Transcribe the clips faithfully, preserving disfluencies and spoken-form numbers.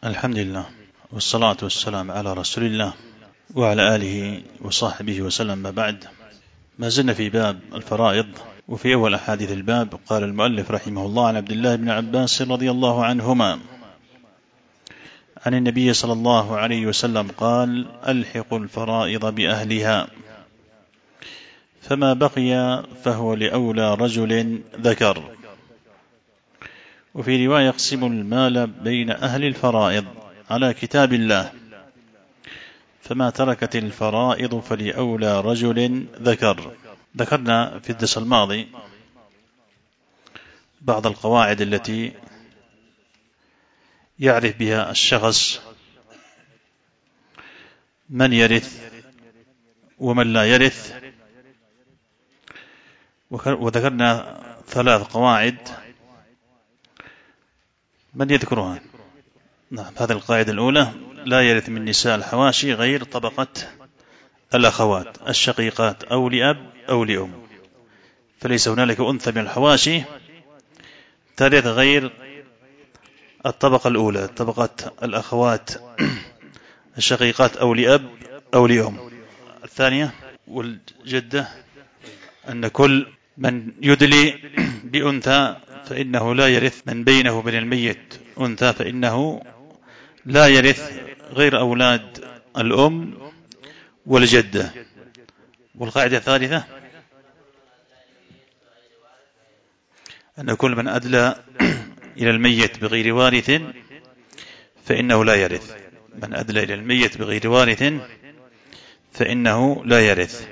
الحمد لله والصلاة والسلام على رسول الله وعلى آله وصحبه وسلم. ما بعد، ما زلنا في باب الفرائض، وفي أول أحاديث الباب قال المؤلف رحمه الله: عن عبد الله بن عباس رضي الله عنهما عن النبي صلى الله عليه وسلم قال: ألحقوا الفرائض بأهلها، فما بقي فهو لأولى رجل ذكر. وفي رواية: يقسم المال بين أهل الفرائض على كتاب الله، فما تركت الفرائض فلأولى رجل ذكر. ذكرنا في الدرس الماضي بعض القواعد التي يعرف بها الشخص من يرث ومن لا يرث، وذكرنا ثلاث قواعد. من يذكرها؟ نعم، هذه القاعدة الأولى: لا يرث من نساء الحواشي غير طبقة الأخوات الشقيقات أو لأب أو لأم، فليس هنالك أنثى من الحواشي ترث غير الطبقة الأولى، طبقة الأخوات الشقيقات أو لأب أو لأم. الثانية: والجدة، أن كل من يدلي بأنثى فإنه لا يرث، من بينه وبين الميت أنثى فإنه لا يرث غير أولاد الأم والجدة. والقاعدة الثالثة: أن كل من أدلى إلى الميت بغير وارث فإنه لا يرث، من أدلى إلى الميت بغير وارث فإنه لا يرث.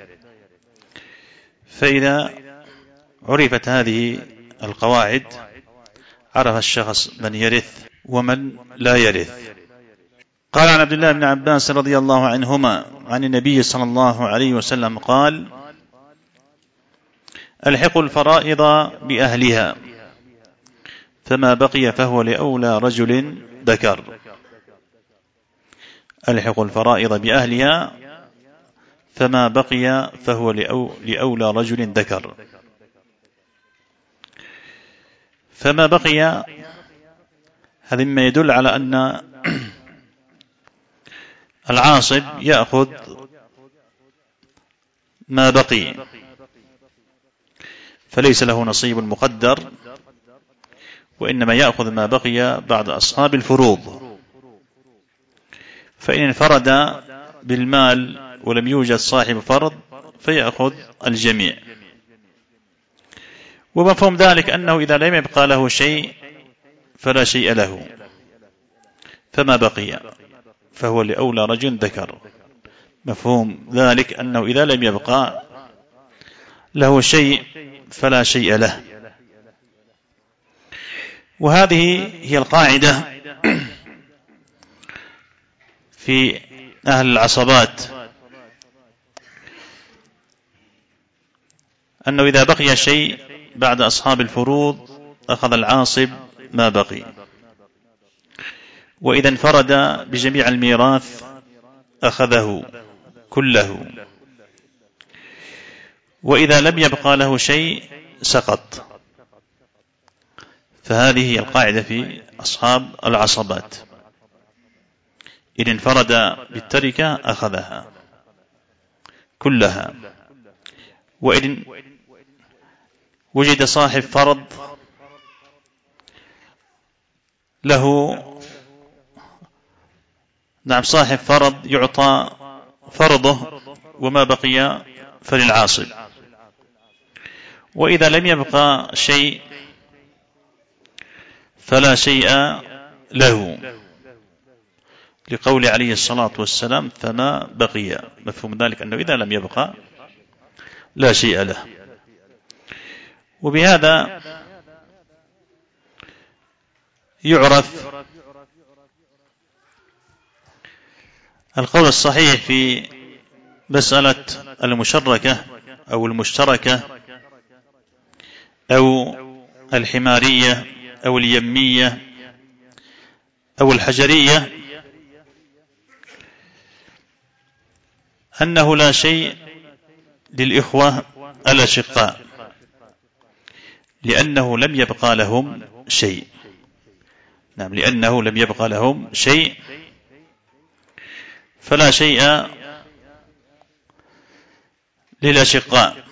فإذا عرفت هذه القواعد عرف الشخص من يرث ومن لا يرث. قال: عن عبد الله بن عباس رضي الله عنهما عن النبي صلى الله عليه وسلم قال: ألحقوا الفرائض بأهلها، فما بقي فهو لأولى رجل ذكر. ألحقوا الفرائض بأهلها، فما بقي فهو لأولى رجل ذكر. فما بقي هذا مما يدل على أن العاصب يأخذ ما بقي، فليس له نصيب مقدر، وإنما يأخذ ما بقي بعد أصحاب الفروض. فإن انفرد بالمال ولم يوجد صاحب فرض فيأخذ الجميع. ومفهوم ذلك أنه إذا لم يبقى له شيء فلا شيء له، فما بقي فهو لأولى رجل ذكر. مفهوم ذلك أنه إذا لم يبقى له شيء فلا شيء له. وهذه هي القاعدة في أهل العصبات، أنه إذا بقي شيء بعد أصحاب الفروض أخذ العاصب ما بقي، وإذا انفرد بجميع الميراث أخذه كله، وإذا لم يبقى له شيء سقط. فهذه هي القاعدة في أصحاب العصبات: إن انفرد بالتركة أخذها كلها، وإن وجد صاحب فرض له، نعم، صاحب فرض يعطى فرضه وما بقي فللعاصب. وإذا لم يبقى شيء فلا شيء له، لقول عليه الصلاة والسلام: فما بقي. مفهوم ذلك أنه إذا لم يبقى لا شيء له. وبهذا يعرف القول الصحيح في مسألة المشركة أو المشتركة أو الحمارية أو اليمية أو الحجرية، أنه لا شيء للإخوة الأشقاء، لأنه لم يبقى لهم شيء، نعم، لأنه لم يبقى لهم شيء، فلا شيء للأشقاء.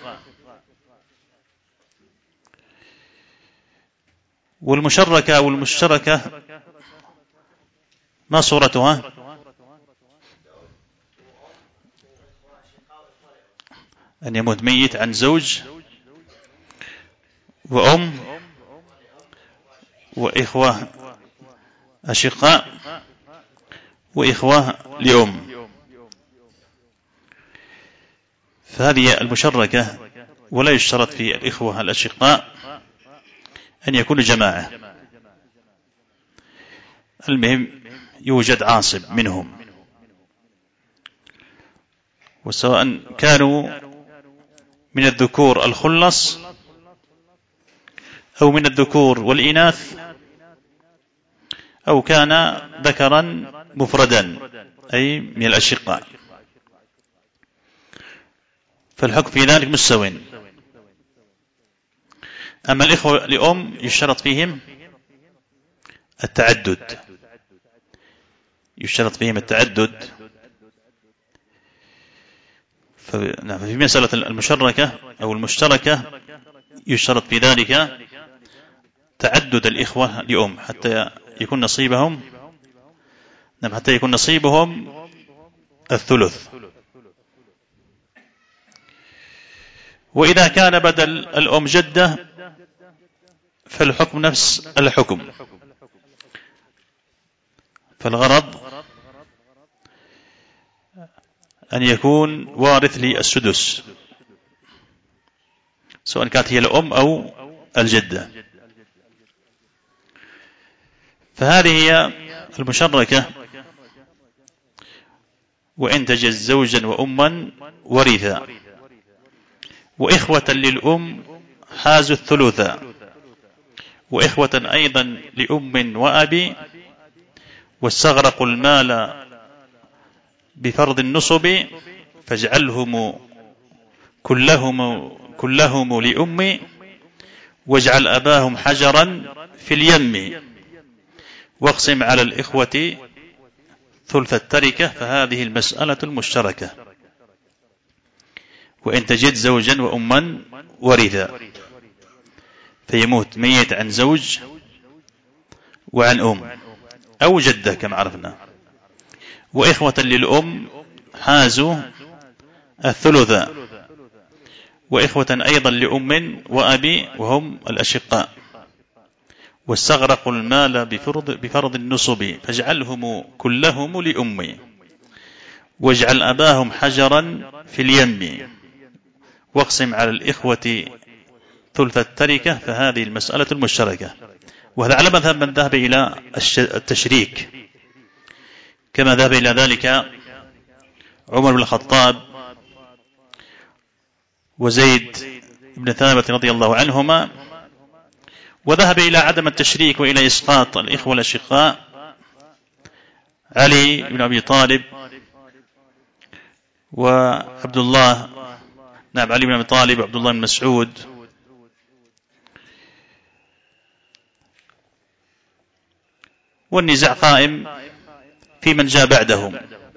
والمشركة والمشتركة ما صورتها؟ أن يموت ميت عن زوج وأم وإخوة أشقاء وإخوة لأم، فهذه المشركة. ولا يشترط في الإخوة الأشقاء أن يكونوا جماعة، المهم يوجد عاصب منهم، وسواء كانوا من الذكور الخلص أو من الذكور والإناث، أو كان ذكرا مفردا أي من الأشقاء، فالحكم في ذلك مستوٍ. أما الإخوة لأم يشترط فيهم التعدد، يشترط فيهم التعدد. في مسألة المشركة أو المشتركة يشترط في ذلك تعدد الإخوة لأم حتى يكون نصيبهم نعم حتى يكون نصيبهم الثلث. وإذا كان بدل الأم جدة فالحكم نفس الحكم، فالغرض أن يكون وارث للسدس سواء كانت هي الأم أو الجدة. فهذه هي المشركة. وإن تجد زوجا وأما ورثا، وإخوة للأم حازوا الثلثا، وإخوة أيضا لأم وأبي، واستغرقوا المال بفرض النصب، فاجعلهم كلهم كلهم لأم، واجعل أباهم حجرا في اليم، واقسم على الإخوة ثلث التركة. فهذه المسألة المشتركة. وإن تجد زوجا وأما ورثا، فيموت ميت عن زوج وعن أم أو جدة كما عرفنا، وإخوة للأم حازوا الثلث، وإخوة أيضا لأم وأبي وهم الأشقاء، واستغرقوا المال بفرض, بفرض النصب، فاجعلهم كلهم لأم، واجعل أباهم حجرا في اليم، واقسم على الإخوة ثلث التركة. فهذه المسألة المشتركة. وهذا على مذهب من ذهب إلى التشريك، كما ذهب إلى ذلك عمر بن الخطاب وزيد بن ثابت رضي الله عنهما، وذهب إلى عدم التشريك وإلى إسقاط الإخوة الأشقاء علي بن أبي طالب وعبد الله نعم علي بن أبي طالب وعبد الله بن مسعود، والنزاع قائم في من جاء بعدهم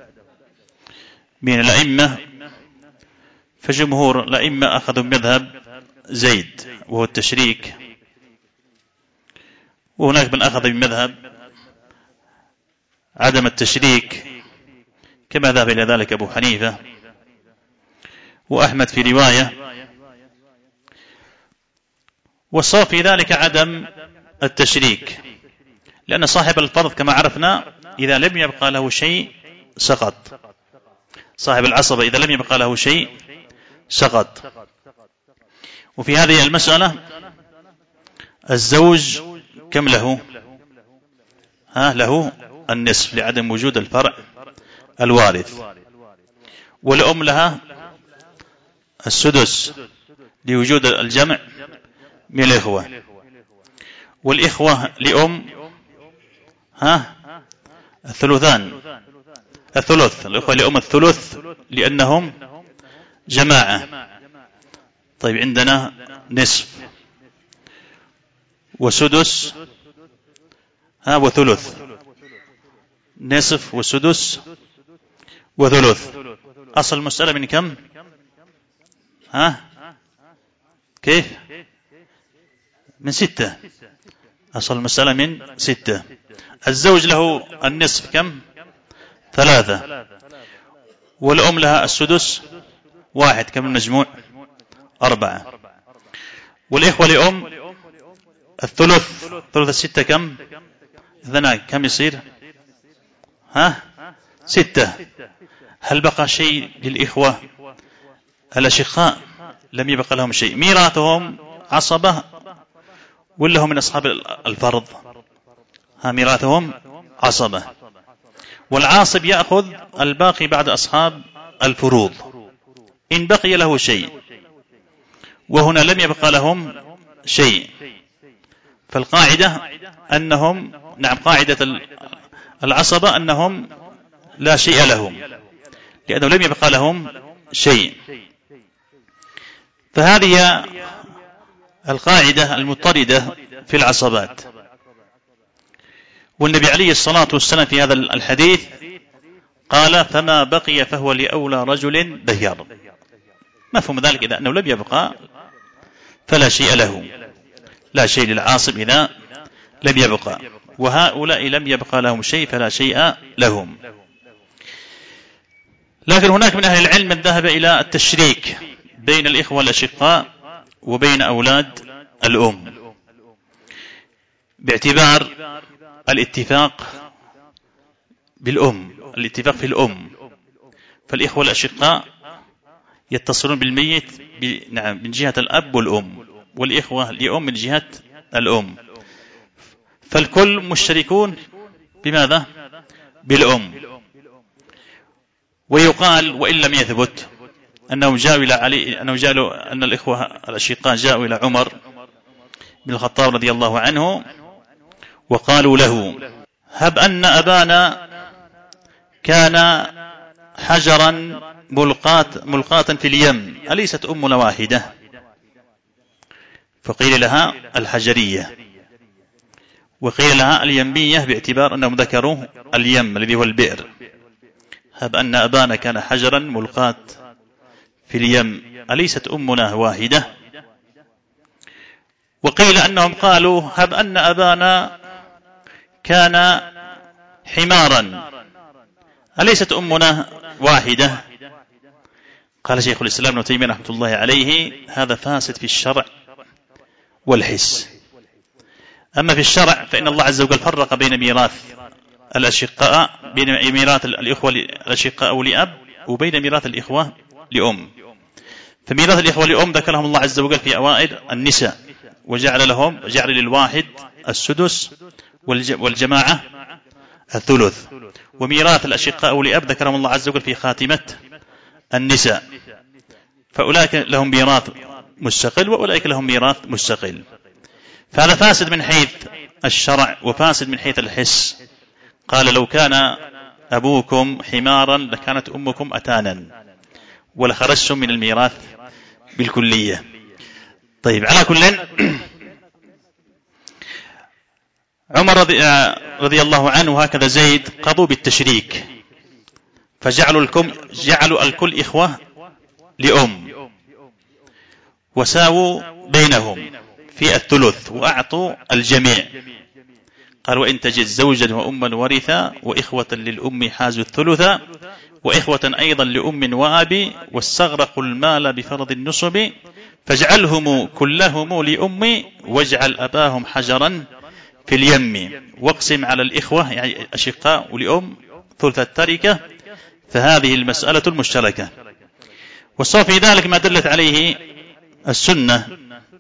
من الأئمة. فجمهور الأئمة أخذوا مذهب زيد وهو التشريك، وهناك من أخذ بمذهب عدم التشريك كما ذهب إلى ذلك أبو حنيفة وأحمد في رواية. والصواب في ذلك عدم التشريك، لأن صاحب الفرض كما عرفنا إذا لم يبقى له شيء سقط، صاحب العصبة إذا لم يبقى له شيء سقط. وفي هذه المسألة الزوج كم له؟ ها له النصف لعدم وجود الفرع الوارث، والأم لها السدس لوجود الجمع من الإخوة، والإخوة لأم ها الثلثان الثلث الإخوة لأم الثلث لأنهم جماعة. طيب عندنا نصف وسدس ها وثلث، نصف وسدس وثلث. أصل المسألة من كم؟ ها كيف؟ من ستة. أصل المسألة من ستة. الزوج له النصف كم؟ ثلاثة. والأم لها السدس واحد. كم المجموع؟ أربعة. والإخوة لأم الثلث. ثلث الستة كم؟ اثنان. كم يصير؟ ها ستة. هل بقى شيء للإخوة الأشقاء؟ لم يبقى لهم شيء. ميراثهم عصبة ولا هم من أصحاب الفرض؟ ها ميراثهم عصبة. والعاصب يأخذ الباقي بعد أصحاب الفروض إن بقي له شيء، وهنا لم يبقى لهم شيء. فالقاعدة أنهم نعم قاعدة العصبة أنهم لا شيء لهم لأنه لم يبقى لهم شيء. فهذه القاعدة المضطردة في العصبات. والنبي عليه الصلاة والسلام في هذا الحديث قال فما بقي فهو لأولى رجل ذكر. مفهوم ذلك إذا أنه لم يبقى فلا شيء له، لا شيء للعاصب إذا لم يبقى، وهؤلاء لم يبقى لهم شيء فلا شيء لهم. لكن هناك من أهل العلم من ذهب إلى التشريك بين الإخوة الأشقاء وبين أولاد الأم باعتبار الاتفاق بالأم، الاتفاق في الأم. فالإخوة الأشقاء يتصلون بالميت نعم من جهة الأب والأم، والإخوة لأم من جهة الأم، فالكل مشتركون بماذا؟ بالأم. ويقال وإن لم يثبت أنهم جاءوا إلى علي أنه جاءوا أن الإخوة الأشقاء جاءوا إلى عمر بن الخطاب رضي الله عنه وقالوا له هب أن أبانا كان حجرا ملقات ملقاة في اليم أليست أمنا واحدة؟ فقيل لها الحجرية، وقيل لها اليمية باعتبار أنهم ذكروا اليم الذي هو البئر. هب أن أبانا كان حجرا ملقاة في اليم أليست أمنا واحدة؟ وقيل أنهم قالوا هب أن أبانا كان حمارا أليست أمنا واحدة؟ قال شيخ الإسلام ابن تيمية رحمة الله عليه هذا فاسد في الشرع والحس. أما في الشرع فإن الله عز وجل فرق بين ميراث الأشقاء بين ميراث الإخوة الأشقاء لأب وبين ميراث الإخوة لأم. فميراث الإخوة لأم ذكرهم الله عز وجل في أوائل النساء وجعل لهم جعل للواحد السدس والجماعة الثلث. وميراث الأشقاء لأب ذكرهم الله عز وجل في خاتمة النساء، فأولئك لهم ميراث مستقل وأولئك لهم ميراث مستقل. فهذا فاسد من حيث الشرع وفاسد من حيث الحس. قال لو كان أبوكم حمارا لكانت أمكم أتانا ولخرجتم من الميراث بالكلية. طيب على كل عمر رضي, رضي الله عنه هكذا زيد قضوا بالتشريك فجعلوا الكل جعلوا الكل إخوة لأم وساووا بينهم في الثلث وأعطوا الجميع. قال وإن تجد زوجا وأما ورثا وإخوة للأم حازوا الثلث وإخوة أيضا لأم وأبي واستغرقوا المال بفرض النصب فاجعلهم كلهم لأم واجعل أباهم حجرا في اليم واقسم على الإخوة يعني أشقاء ولأم ثلث التركة. فهذه المسألة المشتركة. والصواب في ذلك ما دلت عليه السنة،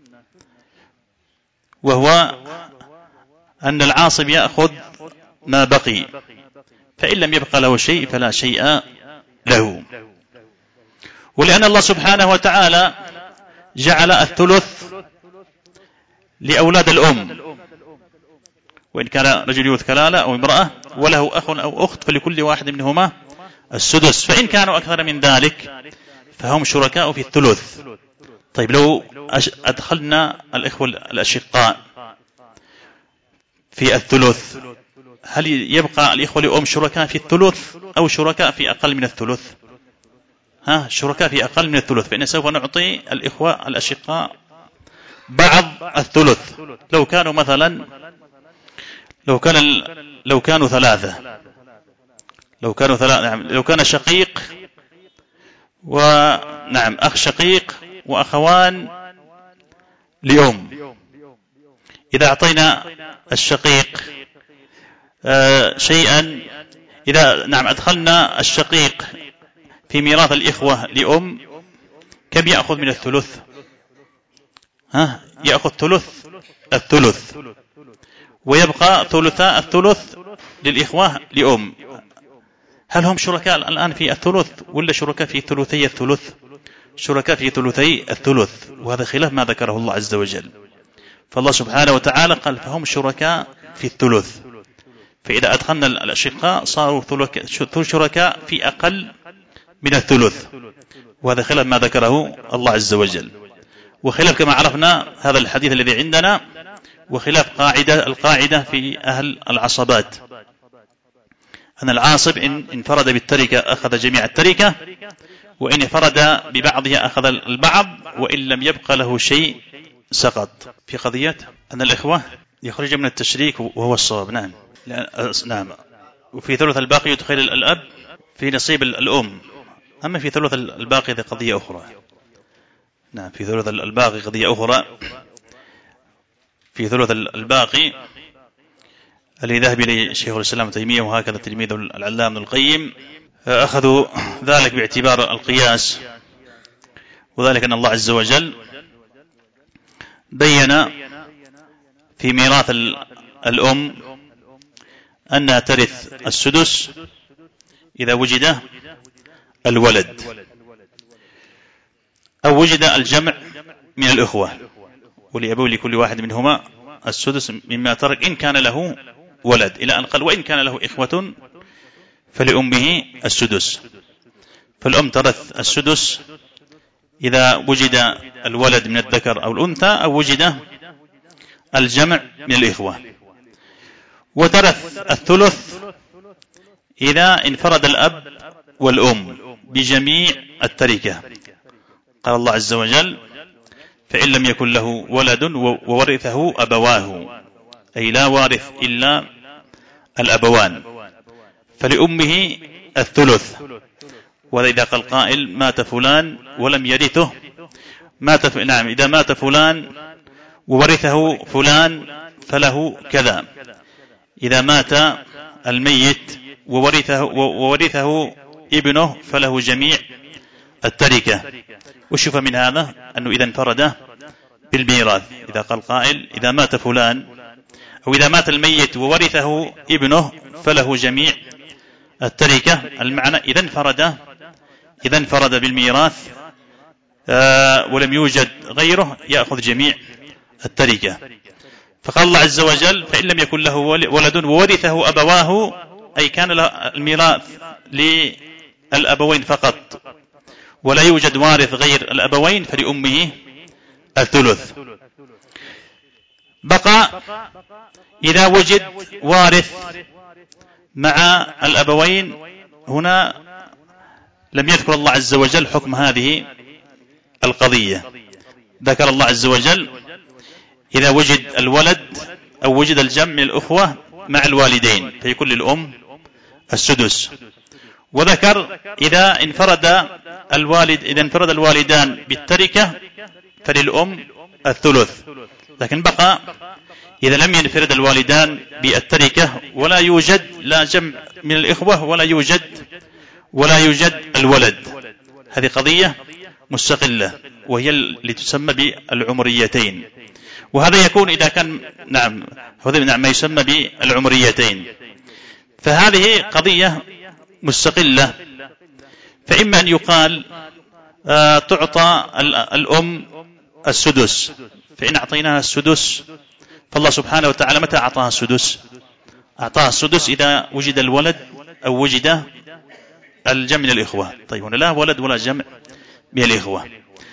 وهو أن العاصب يأخذ ما بقي، فإن لم يبقى له شيء فلا شيء له. ولأن الله سبحانه وتعالى جعل الثلث لأولاد الأم، وإن كان رجل يورث كلالة أو امرأة وله أخ أو أخت فلكل واحد منهما السدس، فإن كانوا أكثر من ذلك فهم شركاء في الثلث. طيب لو أدخلنا الإخوة الأشقاء في الثلث، هل يبقى الإخوة لأم شركاء في الثلث أو شركاء في أقل من الثلث؟ ها شركاء في أقل من الثلث، فإن سوف نعطي الإخوة الأشقاء بعض الثلث. لو كانوا مثلا لو كان لو كانوا ثلاثة لو كانوا ثلاثة نعم لو كان شقيق ونعم أخ شقيق وأخوان لأم، إذا أعطينا الشقيق آه شيئا، إذا نعم أدخلنا الشقيق في ميراث الإخوة لأم، كم يأخذ من الثلث؟ ها يأخذ ثلث الثلث، ويبقى ثلثاء الثلث للإخوة لأم. هل هم شركاء الآن في الثلث ولا شركاء في ثلثي الثلث؟ شركاء في ثلثي الثلث، وهذا خلاف ما ذكره الله عز وجل. فالله سبحانه وتعالى قال فهم شركاء في الثلث، فإذا أدخلنا الأشقاء صاروا شركاء في أقل من الثلث، وهذا خلاف ما ذكره الله عز وجل، وخلاف كما عرفنا هذا الحديث الذي عندنا، وخلاف قاعدة القاعدة في أهل العصبات أن العاصب إن انفرد بالتركة أخذ جميع التركة، وإن انفرد ببعضها أخذ البعض، وإن لم يبقى له شيء سقط. في قضية أن الإخوة يخرج من التشريك وهو الصواب. نعم نعم وفي ثلث الباقي يدخل الأب في نصيب الأم، أما في ثلث الباقي هذه قضية أخرى. نعم في ثلث الباقي قضية أخرى. في ثلث الباقي الذي ذهب إليه شيخ الإسلام تيمية وهكذا تلميذ العلامة ابن القيم، أخذوا ذلك باعتبار القياس، وذلك أن الله عز وجل بين في ميراث الأم أنها ترث السدس إذا وجد الولد أو وجد الجمع من الإخوة، ولأبوي لكل واحد منهما السدس مما ترك إن كان له ولد، إلى أن قال وإن كان له إخوة فلأمه السدس. فالأم ترث السدس إذا وجد الولد من الذكر أو الأنثى أو وجد الجمع من الإخوة، وترث الثلث إذا انفرد الأب والأم بجميع التركة. قال الله عز وجل فإن لم يكن له ولد وورثه أبواه، أي لا وارث إلا الأبوان، فلأمه الثلث. وإذا قال قائل مات فلان ولم يرثه مات ف... نعم إذا مات فلان وورثه فلان فله كذا، إذا مات الميت وورثه, وورثه ابنه فله جميع التركة. وشوف من هذا أنه إذا انفرد بالميراث، إذا قال قائل إذا مات فلان أو إذا مات الميت وورثه ابنه فله جميع التركة، المعنى إذا انفرد إذا انفرد بالميراث آه ولم يوجد غيره يأخذ جميع التركة. فقال الله عز وجل فإن لم يكن له ولد وورثه أبواه، أي كان له الميراث للأبوين فقط ولا يوجد وارث غير الأبوين، فلأمه الثلث. بقى إذا وجد وارث مع الأبوين، هنا لم يذكر الله عز وجل حكم هذه القضية. ذكر الله عز وجل إذا وجد الولد أو وجد الجمع من الأخوة مع الوالدين فيكون للأم السدس، وذكر إذا انفرد الوالد إذا انفرد الوالدان بالتركة فللأم الثلث. لكن بقى إذا لم ينفرد الوالدان بالتركة ولا يوجد لا جمع من الإخوة ولا يوجد ولا يوجد الولد، هذه قضية مستقلة وهي اللي تسمى بالعمريتين، وهذا يكون إذا كان نعم هذا نعم ما يسمى بالعمريتين، فهذه قضية مستقلة. فإما أن يقال آه تعطى الأم السدس، فإن أعطيناها السدس فالله سبحانه وتعالى متى أعطاها السدس؟ أعطاها السدس إذا وجد الولد أو وجد الجمع من الإخوة. طيب هنا لا ولد ولا جمع من الإخوة،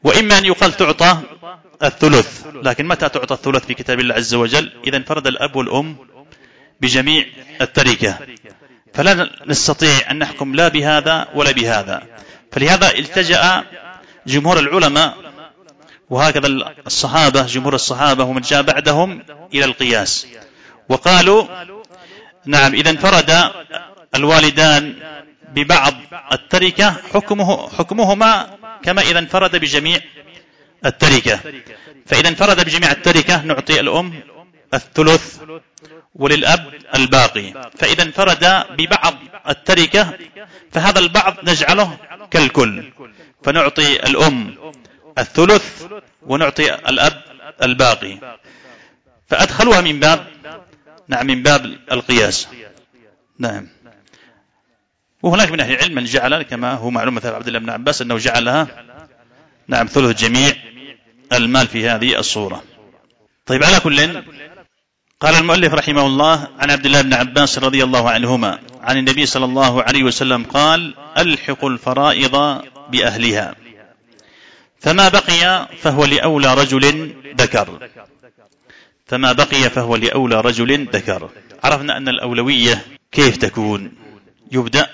وإما أن يقال تعطى الثلث، لكن متى تعطى الثلث في كتاب الله عز وجل؟ إذا انفرد الأب والأم بجميع التركة، فلا نستطيع أن نحكم لا بهذا ولا بهذا. فلهذا التجأ جمهور العلماء وهكذا الصحابة جمهور الصحابة ومن جاء بعدهم إلى القياس، وقالوا نعم إذا انفرد الوالدان ببعض التركة حكمه حكمهما كما إذا انفرد بجميع التركة. فإذا انفرد بجميع التركة نعطي الأم الثلث وللأب الباقي، فإذا انفرد ببعض التركة فهذا البعض نجعله كالكل، فنعطي الأم الثلث ونعطي الأب الباقي، فأدخلوها من باب نعم من باب القياس. نعم. وهناك من أهل العلم من جعل كما هو معلوم مثل عبد الله بن عباس أنه جعلها نعم ثلث جميع المال في هذه الصورة. طيب على كل، قال المؤلف رحمه الله عن عبد الله بن عباس رضي الله عنهما عن النبي صلى الله عليه وسلم قال: ألحق الفرائض بأهلها فما بقي فهو لأولى رجل ذكر، فما بقي فهو لأولى رجل ذكر. عرفنا أن الأولوية كيف تكون؟ يبدأ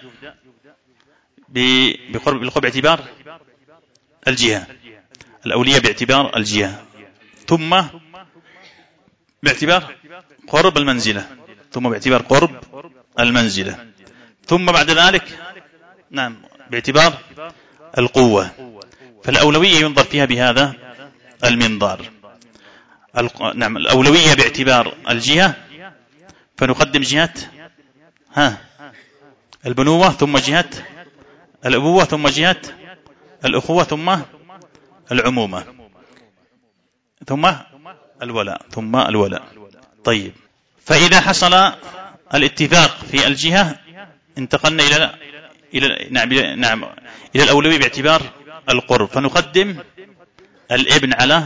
بقرب بالقرب باعتبار الجهة، الأولية باعتبار الجهة، ثم باعتبار قرب المنزلة، ثم باعتبار قرب المنزلة، ثم بعد ذلك نعم باعتبار القوة. فالأولوية ينظر فيها بهذا المنظار. نعم الأولوية باعتبار الجهة، فنقدم جهة ها البنوة، ثم جهة الأبوة، ثم جهة الأخوة، ثم العمومة، ثم الولاء، ثم الولاء. طيب، فإذا حصل الاتفاق في الجهة انتقلنا إلى إلى نعم نعم إلى الأولوية باعتبار القرب، فنقدم الابن على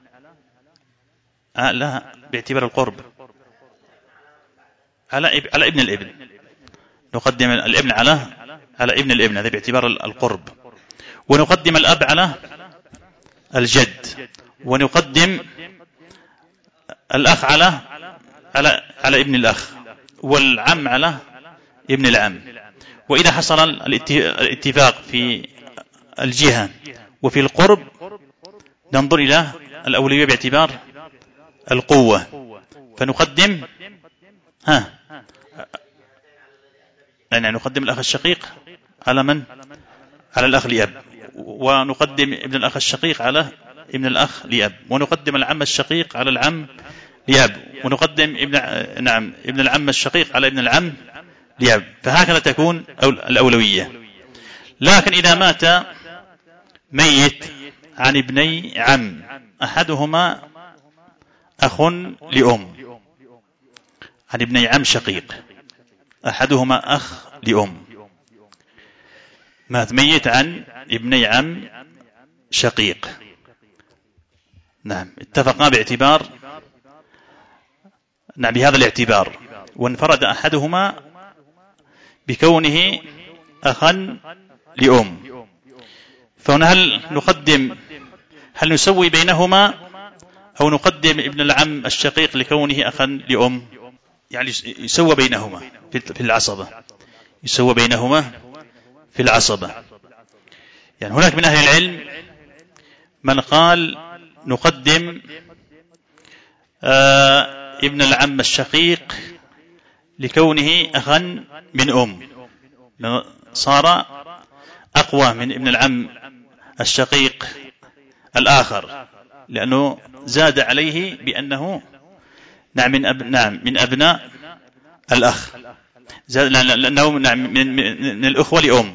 آه لا باعتبار القرب على على ابن الابن، نقدم الابن على على ابن الابن، هذا باعتبار القرب، ونقدم الأب على الجد، ونقدم الأخ على على على ابن الأخ، والعم على ابن العم. وإذا حصل الاتفاق في الجهة وفي القرب ننظر إلى الأولوية باعتبار القوة، فنقدم ها يعني نقدم الأخ الشقيق على من؟ على الأخ لأب، ونقدم ابن الأخ الشقيق على ابن الأخ لأب، ونقدم العم الشقيق على العم لأب، ونقدم ابن نعم ابن العم الشقيق على ابن العم لأب. فهكذا تكون الأولوية. لكن إذا مات ميت عن ابني عم أحدهما أخ لأم، عن ابني عم شقيق أحدهما أخ لأم، مات ميت عن ابني عم شقيق، نعم اتفقا باعتبار نعم بهذا الاعتبار، وانفرد أحدهما بكونه أخا لأم، فهنا هل نقدم هل نسوي بينهما أو نقدم ابن العم الشقيق لكونه أخا لأم؟ يعني يسوى بينهما في العصبة، يسوى بينهما في العصبة. يعني هناك من أهل العلم من قال نقدم آه ابن العم الشقيق لكونه أخا من أم، صار أقوى من ابن العم الشقيق الآخر، لأنه زاد عليه بأنه نعم من أب... نعم من أبناء الأخ، زاد لأنه نعم من... من الأخوة لأم.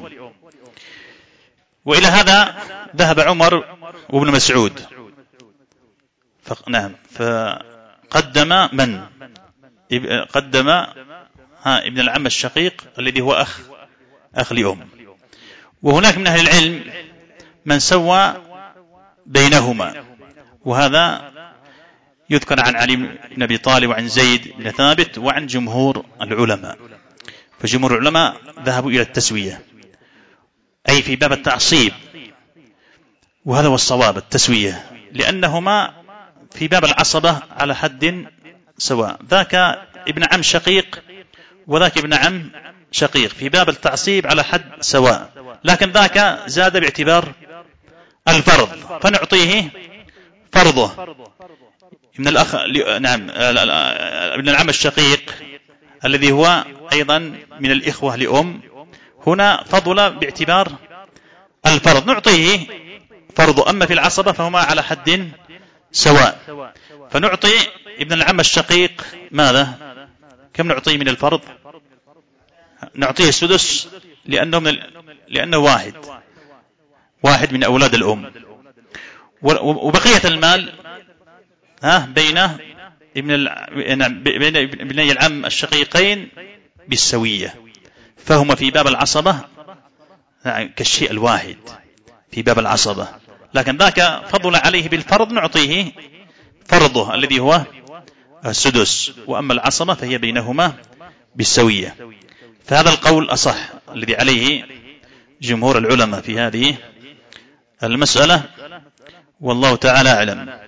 وإلى هذا ذهب عمر وابن مسعود، ف... نعم فقدم من قدم ها ابن العم الشقيق الذي هو أخ أخ لأم. وهناك من أهل العلم من سوى بينهما، وهذا يذكر عن علي بن أبي طالب وعن زيد بن ثابت وعن جمهور العلماء. فجمهور العلماء ذهبوا إلى التسوية، أي في باب التعصيب، وهذا هو الصواب التسوية، لأنهما في باب العصبة على حد سواء، ذاك ابن عم شقيق وذاك ابن عم شقيق، في باب التعصيب على حد سواء، لكن ذاك زاد باعتبار الفرض فنعطيه فرضه من الأخ. نعم، ابن العم الشقيق الذي هو أيضا من الإخوة لأم هنا فضل باعتبار الفرض نعطيه فرضه، أما في العصبة فهما على حد سواء، فنعطي ابن العم الشقيق ماذا؟ كم نعطيه من الفرض؟ نعطيه السدس، لأنه, من ال... لأنه واحد واحد من أولاد الأم، وبقية المال ها بين ابن ال... بين ابني العم الشقيقين بالسوية، فهما في باب العصبة كالشيء الواحد في باب العصبة، لكن ذاك فضل عليه بالفرض نعطيه فرضه الذي هو السدس، وأما العصبة فهي بينهما بالسوية. فهذا القول أصح الذي عليه جمهور العلماء في هذه المسألة، والله تعالى أعلم.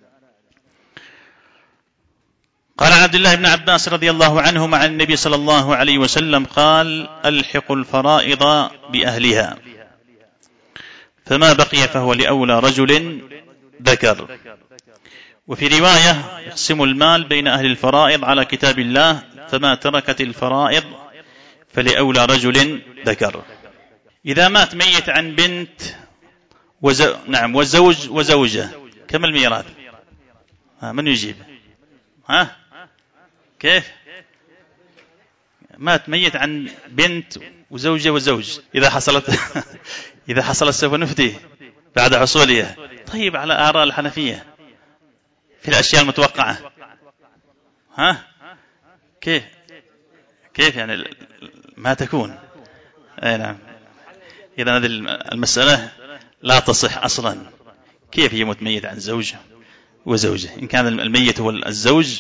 قال عبد الله بن عباس رضي الله عنهما عن النبي صلى الله عليه وسلم قال: ألحقوا الفرائض بأهلها، فما بقي فهو لأولى رجل ذكر. وفي رواية: اقسموا المال بين أهل الفرائض على كتاب الله، فما تركت الفرائض فلأولى رجل ذكر. إذا مات ميت عن بنت وزو... نعم وزوج وزوجة، كم الميراث؟ ها من يجيب؟ ها كيف؟ مات ميت عن بنت وزوجة وزوج، إذا حصلت إذا حصلت سوف نفتي بعد حصولها. طيب على آراء الحنفية في الأشياء المتوقعة، ها كيف كيف يعني ما تكون؟ أي نعم. إذا هذه المسألة لا تصح أصلا. كيف يموت ميت عن زوج وزوجة؟ إن كان الميت هو الزوج،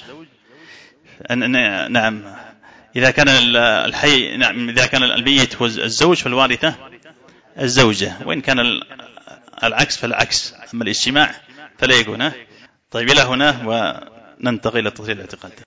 نعم، إذا كان الحي، نعم، إذا كان الميت هو الزوج فالوارثة الزوجة، وإن كان العكس فالعكس، أما الاجتماع فلا يكون. طيب إلى هنا وننتقل إلى تفصيل الاعتقاد.